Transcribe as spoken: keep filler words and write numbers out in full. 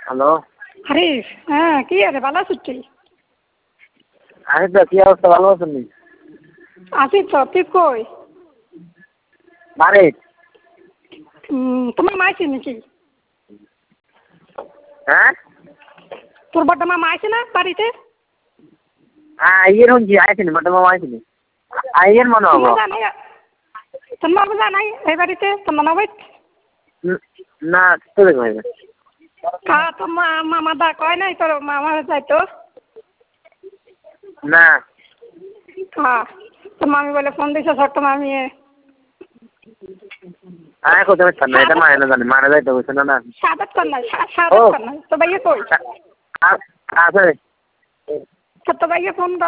Hello. হারিস, হ্যাঁ কি আছে ভালো আছিস তুই? আরে তো কি অবস্থা, ভালো আছেন নি? আছি তো, তুই কই? বাড়ি। হুম, তোমার মা আছে নাকি? হ্যাঁ? তোর বড় মা আছে না বাড়িতে? হ্যাঁ ইয়ের হচ্ছি আইসিনি বর্তমান মামা আইসিনি আইয়ের মনে হবো। তোর মা বোঝা নাই এই বাড়িতে তোর মনে হবে না তো দেখো কা তোর মা মামা দা কয় নাই তোর মামা যাইতো না। হ্যাঁ তোর মামি বলে ফোন দিছে ছোট্ট মামি আয় কোথাও পারতাম না, এটা মায়ের না জানে মারা যাইতে বলছে না না সাদাত কর নাই সাদাত কর নাই তো ভাইয়া কই আছে তো ভাইয়া ফোন